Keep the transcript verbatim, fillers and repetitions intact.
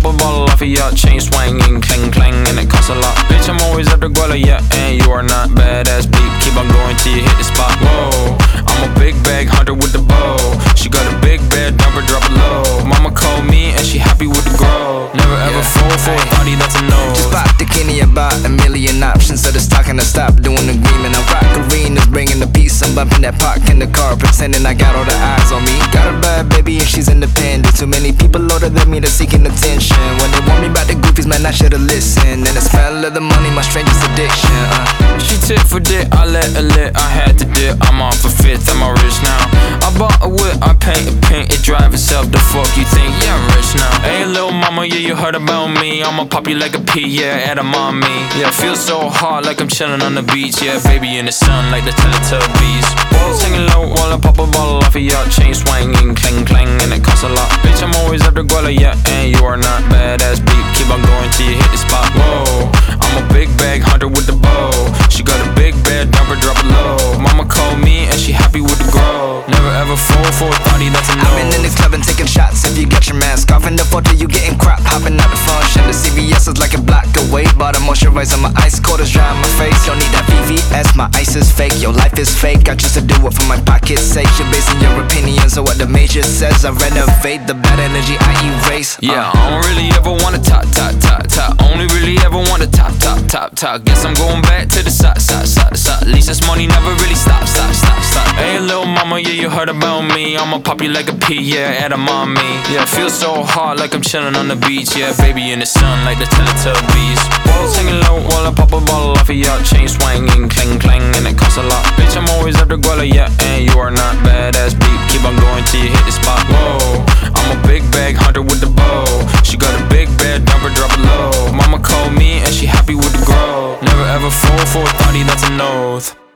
a bottle off of ya. Chain swinging, clang clang, and it costs a lot. Bitch, I'm always at the guala, yeah, and you are not badass beat. Keep on going till you hit the spot. Whoa, I'm a big bag hunter with the bow. She got a big bed, number drop it low. Mama called me and she happy with the grow. Never ever yeah. fall for a thotty, that's a no. Just bought the Kenny, about a million options. So the stock and I stop doing agreement. I rock arenas, bringing the peace. I'm bumping that park in the car, pretending I got all the eyes on me. Got a bad baby and she's independent. Too many people older than me, they're seeking attention. When they warn me about the goofies, man, I should've listened. And the smell of the money, my strangest addiction. uh. She tit for dick, I let her lit. I had to dip, I'm off a fifth, I'm all rich now. I bought a whip, I paint a paint, it drive itself. The fuck you think? Yeah, I'm rich now. Hey, little mama, yeah, you heard about me. I'ma pop you like a pea, yeah, at a mommy. Yeah, feel so hot like I'm chilling on the beach. Yeah, baby in the sun like the Teletubbies. Walls hanging low while I pop a bottle off of ya. Chain swinging, clang clang, and it costs a lot. Bitch, I'm always at the guala, yeah, and you are not badass beat. Keep on going till you hit the spot. Whoa, I'm a big bag hunter with the bow. She got a big bed, number drop it low. Mama called me and she happy with the grow. Never ever fall for a thotty, that's a no. I've been in the club and taking shots. If you got your mask off in the photo, you getting crap. Hopping out the function, the C V S is like a block away. Bought a moisturizer, my ice cold is dry on my face. Don't need that V V S, my ice is fake. Your life is fake, I choose to do it for my pocket's sake. You're basing your opinions on what the major says. I renovate the bad energy, I erase. uh. Yeah, I don't really ever wanna top, top, top, top. Only really ever wanna top, top, top, top. Guess I'm going back to the side, side, side, side. At least this money never really stop, stop, stop, stop. Hey, little mama, yeah, you heard about me. I'ma pop you like a pea, yeah, at a mommy. Yeah, feel so hot like I'm chilling on the beach. Yeah, baby in the sun like the Teletubbies. Walls hanging low while I pop a bottle off of ya. Chain swinging, clang clang, and it costs a lot. Bitch, I'm always at the guala, yeah, and you are not badass beat. Keep on going till you hit the spot. Whoa, I'm a big bag hunter with the bow. She got a big bed, number drop it low. Mama called me and she happy with the grow. Never ever fall for a thotty, that's a no.